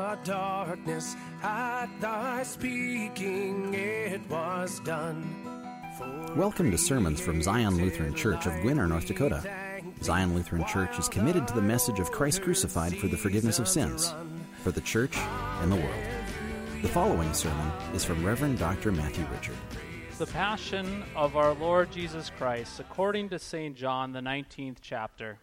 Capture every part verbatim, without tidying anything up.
the darkness, at thy speaking it was done. Welcome to sermons from Zion Lutheran Church of Gwinner, North Dakota. Zion Lutheran Church is committed to the message of Christ crucified for the forgiveness of sins, for the church and the world. The following sermon is from Reverend Doctor Matthew Richard. The Passion of our Lord Jesus Christ, according to Saint John, the nineteenth chapter.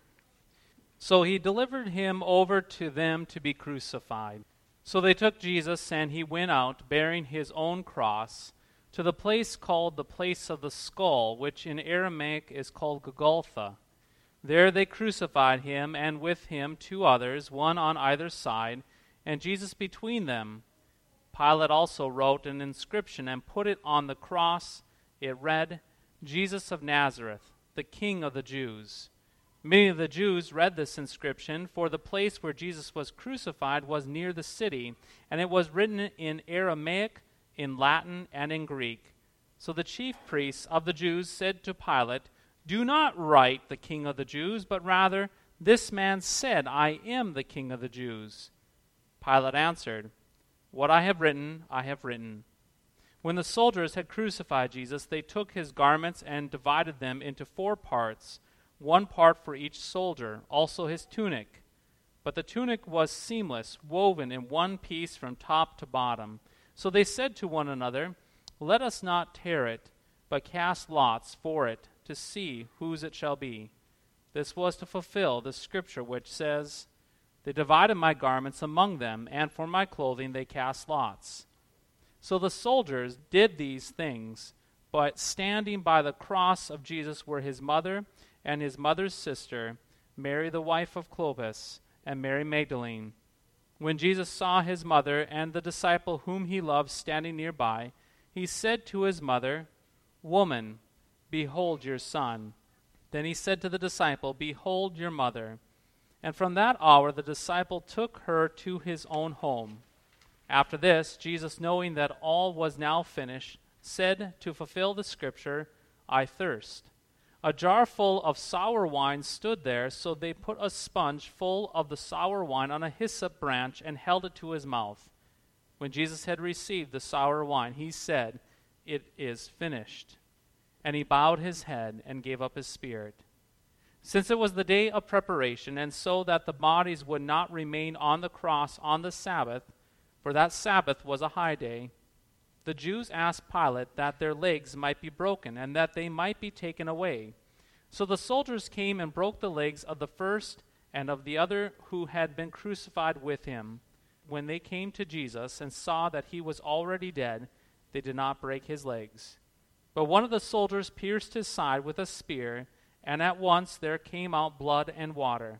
So he delivered him over to them to be crucified. So they took Jesus, and he went out, bearing his own cross, to the place called the place of the skull, which in Aramaic is called Golgotha. There they crucified him, and with him two others, one on either side, and Jesus between them. Pilate also wrote an inscription and put it on the cross. It read, Jesus of Nazareth, the King of the Jews. Many of the Jews read this inscription, for the place where Jesus was crucified was near the city, and it was written in Aramaic, in Latin, and in Greek. So the chief priests of the Jews said to Pilate, Do not write the King of the Jews, but rather, This man said, I am the King of the Jews. Pilate answered, What I have written, I have written. When the soldiers had crucified Jesus, they took his garments and divided them into four parts, one part for each soldier, also his tunic. But the tunic was seamless, woven in one piece from top to bottom. So they said to one another, Let us not tear it, but cast lots for it, to see whose it shall be. This was to fulfill the scripture which says, They divided my garments among them, and for my clothing they cast lots. So the soldiers did these things, but standing by the cross of Jesus were his mother and his mother's sister, Mary the wife of Clopas, and Mary Magdalene. When Jesus saw his mother and the disciple whom he loved standing nearby, he said to his mother, Woman, behold your son. Then he said to the disciple, Behold your mother. And from that hour the disciple took her to his own home. After this, Jesus, knowing that all was now finished, said to fulfill the scripture, I thirst. A jar full of sour wine stood there, so they put a sponge full of the sour wine on a hyssop branch and held it to his mouth. When Jesus had received the sour wine, he said, It is finished. And he bowed his head and gave up his spirit. Since it was the day of preparation, and so that the bodies would not remain on the cross on the Sabbath, for that Sabbath was a high day, the Jews asked Pilate that their legs might be broken and that they might be taken away. So the soldiers came and broke the legs of the first and of the other who had been crucified with him. When they came to Jesus and saw that he was already dead, they did not break his legs. But one of the soldiers pierced his side with a spear, and at once there came out blood and water.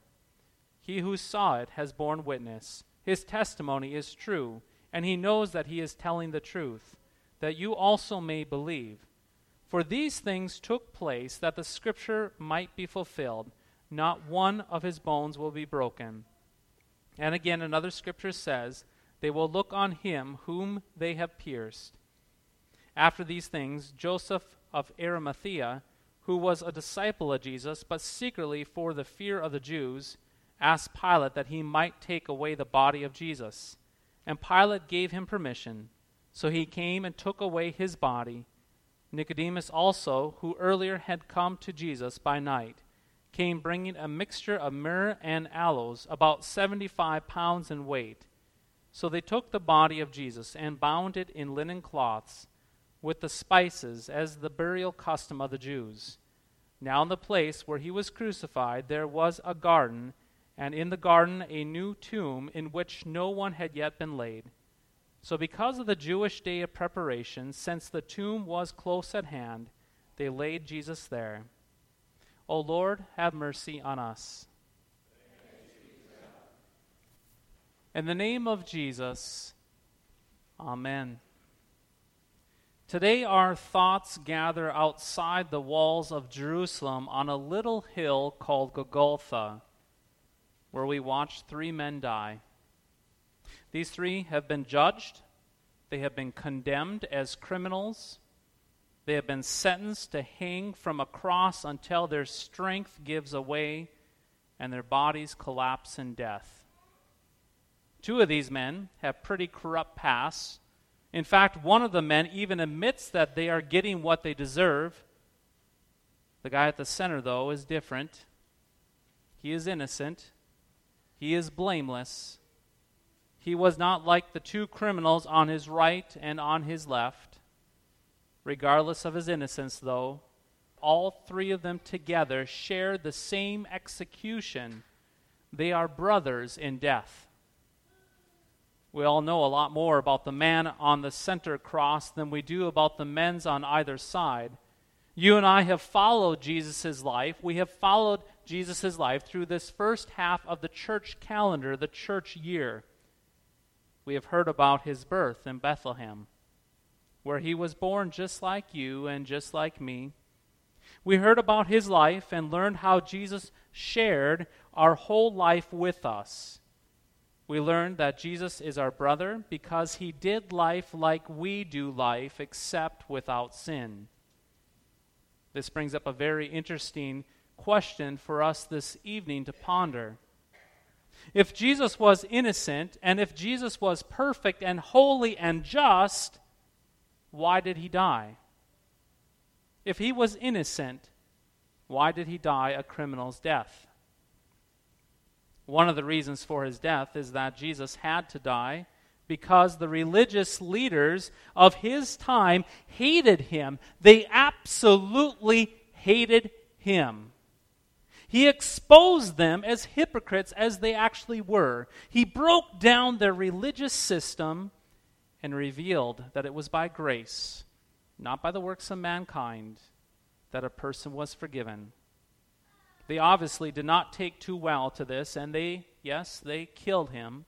He who saw it has borne witness. His testimony is true, and he knows that he is telling the truth, that you also may believe. For these things took place that the scripture might be fulfilled. Not one of his bones will be broken. And again another scripture says, They will look on him whom they have pierced. After these things, Joseph of Arimathea, who was a disciple of Jesus, but secretly for the fear of the Jews, asked Pilate that he might take away the body of Jesus. And Pilate gave him permission. So he came and took away his body. Nicodemus also, who earlier had come to Jesus by night, came bringing a mixture of myrrh and aloes, about seventy-five pounds in weight. So they took the body of Jesus and bound it in linen cloths with the spices, as the burial custom of the Jews. Now in the place where he was crucified there was a garden, and in the garden a new tomb in which no one had yet been laid. So because of the Jewish day of preparation, since the tomb was close at hand, they laid Jesus there. O Lord, have mercy on us. In the name of Jesus, Amen. Today our thoughts gather outside the walls of Jerusalem on a little hill called Golgotha, where we watch three men die. These three have been judged. They have been condemned as criminals. They have been sentenced to hang from a cross until their strength gives away and their bodies collapse in death. Two of these men have pretty corrupt pasts. In fact, one of the men even admits that they are getting what they deserve. The guy at the center, though, is different. He is innocent. He is blameless. He was not like the two criminals on his right and on his left. Regardless of his innocence, though, all three of them together share the same execution. They are brothers in death. We all know a lot more about the man on the center cross than we do about the men on either side. You and I have followed Jesus' life. We have followed Jesus' life through this first half of the church calendar, the church year. We have heard about his birth in Bethlehem, where he was born just like you and just like me. We heard about his life and learned how Jesus shared our whole life with us. We learned that Jesus is our brother because he did life like we do life, except without sin. This brings up a very interesting question for us this evening to ponder. If Jesus was innocent, and if Jesus was perfect and holy and just, why did he die? If he was innocent, why did he die a criminal's death? One of the reasons for his death is that Jesus had to die because the religious leaders of his time hated him. They absolutely hated him. He exposed them as hypocrites as they actually were. He broke down their religious system and revealed that it was by grace, not by the works of mankind, that a person was forgiven. They obviously did not take too well to this, and they, yes, they killed him.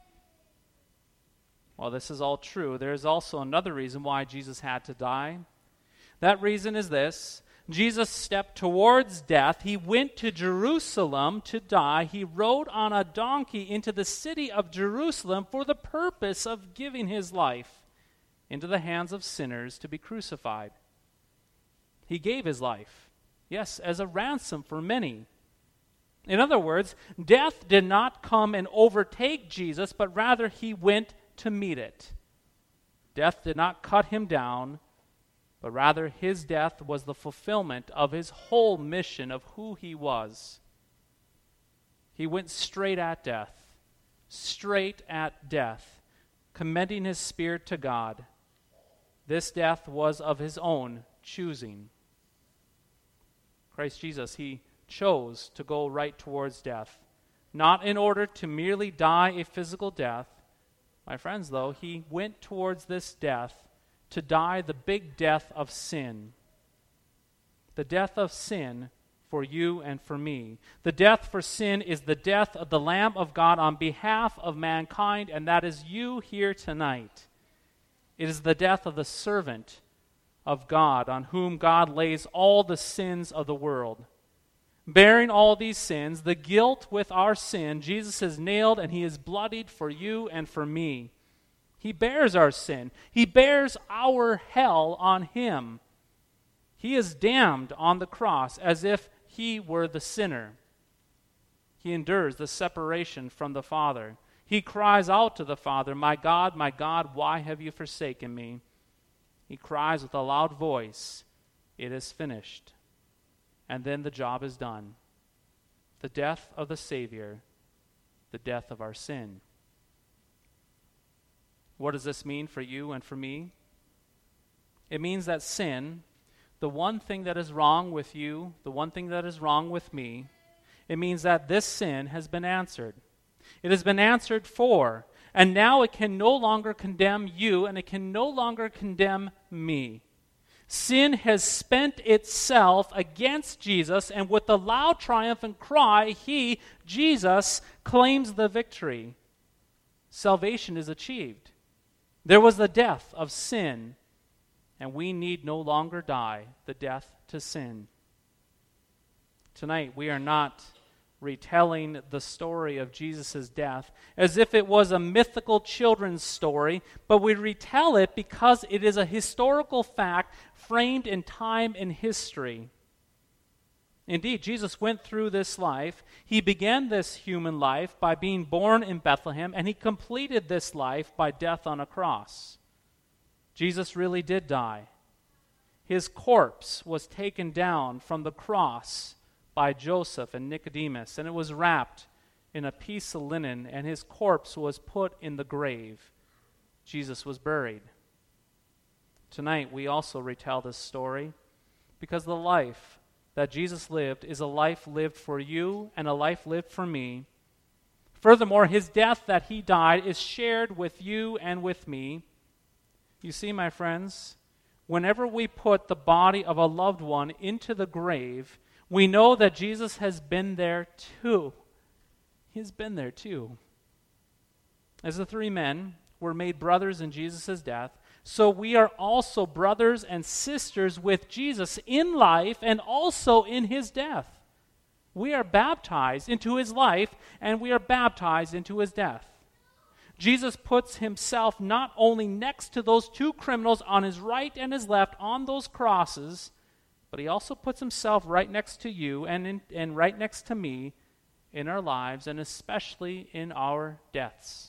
While this is all true, there is also another reason why Jesus had to die. That reason is this: Jesus stepped towards death. He went to Jerusalem to die. He rode on a donkey into the city of Jerusalem for the purpose of giving his life into the hands of sinners to be crucified. He gave his life, yes, as a ransom for many. In other words, death did not come and overtake Jesus, but rather he went to meet it. Death did not cut him down, but rather his death was the fulfillment of his whole mission of who he was. He went straight at death, straight at death, commending his spirit to God. This death was of his own choosing. Christ Jesus, he chose to go right towards death, not in order to merely die a physical death. My friends, though, he went towards this death to die the big death of sin. The death of sin for you and for me. The death for sin is the death of the Lamb of God on behalf of mankind, and that is you here tonight. It is the death of the servant of God, on whom God lays all the sins of the world. Bearing all these sins, the guilt with our sin, Jesus is nailed and he is bloodied for you and for me. He bears our sin. He bears our hell on him. He is damned on the cross as if he were the sinner. He endures the separation from the Father. He cries out to the Father, "My God, my God, why have you forsaken me?" He cries with a loud voice, "It is finished." And then the job is done. The death of the Savior, the death of our sin. What does this mean for you and for me? It means that sin, the one thing that is wrong with you, the one thing that is wrong with me, it means that this sin has been answered. It has been answered for, and now it can no longer condemn you, and it can no longer condemn me. Sin has spent itself against Jesus, and with a loud triumphant cry, he, Jesus, claims the victory. Salvation is achieved. There was the death of sin, and we need no longer die the death to sin. Tonight, we are not retelling the story of Jesus' death as if it was a mythical children's story, but we retell it because it is a historical fact framed in time and history. Indeed, Jesus went through this life. He began this human life by being born in Bethlehem, and he completed this life by death on a cross. Jesus really did die. His corpse was taken down from the cross by Joseph and Nicodemus, and it was wrapped in a piece of linen, and his corpse was put in the grave. Jesus was buried. Tonight, we also retell this story because the life that Jesus lived is a life lived for you and a life lived for me. Furthermore, his death that he died is shared with you and with me. You see, my friends, whenever we put the body of a loved one into the grave, we know that Jesus has been there too. He's been there too. As the three men were made brothers in Jesus' death, so we are also brothers and sisters with Jesus in life and also in his death. We are baptized into his life and we are baptized into his death. Jesus puts himself not only next to those two criminals on his right and his left on those crosses, but he also puts himself right next to you and, in, and right next to me in our lives, and especially in our deaths.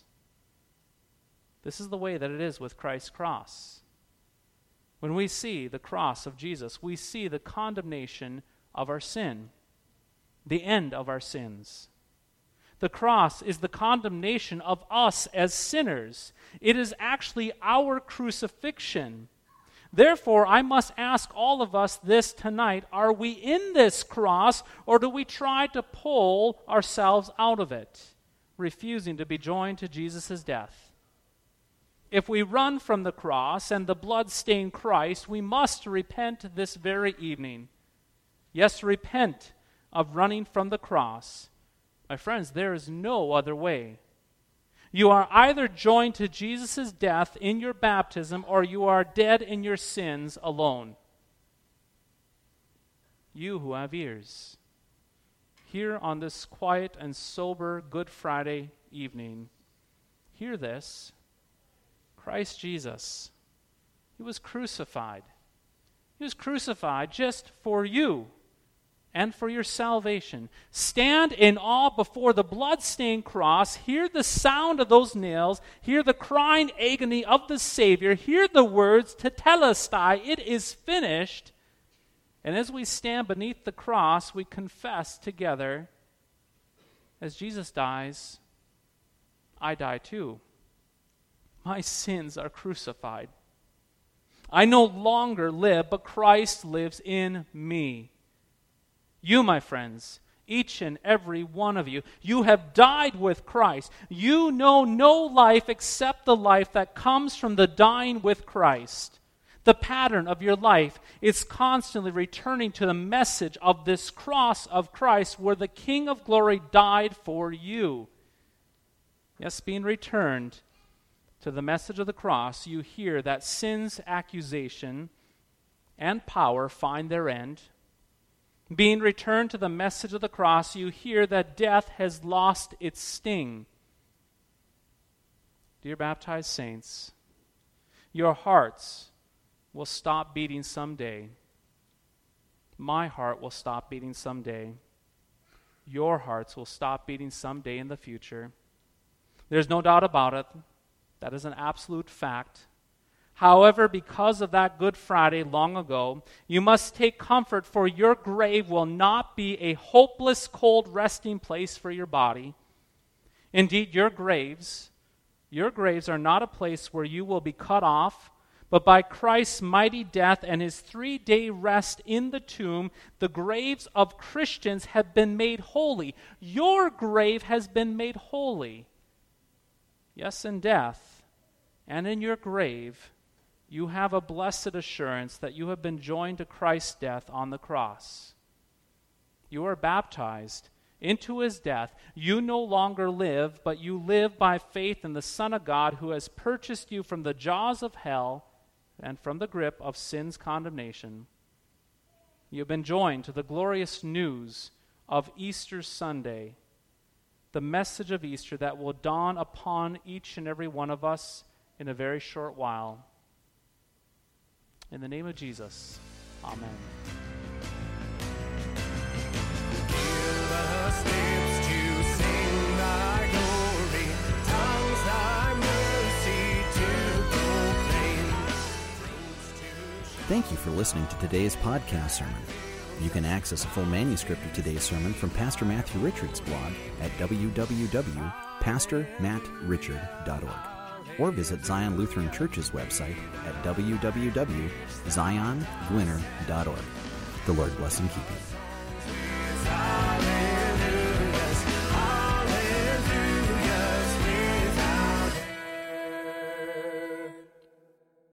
This is the way that it is with Christ's cross. When we see the cross of Jesus, we see the condemnation of our sin, the end of our sins. The cross is the condemnation of us as sinners. It is actually our crucifixion. Therefore, I must ask all of us this tonight: are we in this cross, or do we try to pull ourselves out of it, refusing to be joined to Jesus' death? If we run from the cross and the blood-stained Christ, we must repent this very evening. Yes, repent of running from the cross. My friends, there is no other way. You are either joined to Jesus' death in your baptism, or you are dead in your sins alone. You who have ears, here on this quiet and sober Good Friday evening, hear this. Christ Jesus, he was crucified. He was crucified just for you and for your salvation. Stand in awe before the blood-stained cross. Hear the sound of those nails. Hear the crying agony of the Savior. Hear the words, tetelestai, it is finished. And as we stand beneath the cross, we confess together, as Jesus dies, I die too. My sins are crucified. I no longer live, but Christ lives in me. You, my friends, each and every one of you, you have died with Christ. You know no life except the life that comes from the dying with Christ. The pattern of your life is constantly returning to the message of this cross of Christ, where the King of glory died for you. Yes, being returned to the message of the cross, you hear that sin's accusation and power find their end. Being returned to the message of the cross, you hear that death has lost its sting. Dear baptized saints, your hearts will stop beating someday. My heart will stop beating someday. Your hearts will stop beating someday in the future. There's no doubt about it. That is an absolute fact. However, because of that Good Friday long ago, you must take comfort, for your grave will not be a hopeless, cold resting place for your body. Indeed, your graves, your graves are not a place where you will be cut off, but by Christ's mighty death and his three-day rest in the tomb, the graves of Christians have been made holy. Your grave has been made holy. Yes, in death and in your grave, you have a blessed assurance that you have been joined to Christ's death on the cross. You are baptized into his death. You no longer live, but you live by faith in the Son of God, who has purchased you from the jaws of hell and from the grip of sin's condemnation. You have been joined to the glorious news of Easter Sunday, the message of Easter that will dawn upon each and every one of us in a very short while. In the name of Jesus, amen. lips to sing thy glory, tongues thy mercy to proclaim. Thank you for listening to today's podcast sermon. You can access a full manuscript of today's sermon from Pastor Matthew Richard's blog at w w w dot pastor matt richard dot org or visit Zion Lutheran Church's website at w w w dot zion gwinner dot org. The Lord bless and keep you.